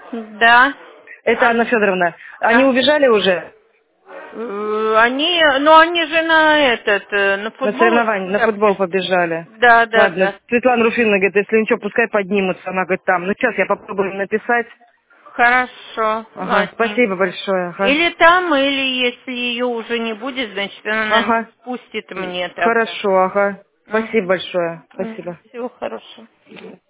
Да. Это Анна Федоровна. Они Да. убежали уже Они же на на на футбол соревнования, на туда футбол пришли. побежали. Да, да, Ладно, да. Светлана Руфина говорит, если ничего, пускай поднимутся. Она говорит, там. Ну, сейчас я попробую им написать. Хорошо, Ага, спасибо ладненько. большое. Ага. Или там, или если ее уже не будет, значит, она, наверное, Ага. спустит мне тогда. Хорошо, ага. Спасибо большое. Спасибо. Всего хорошего.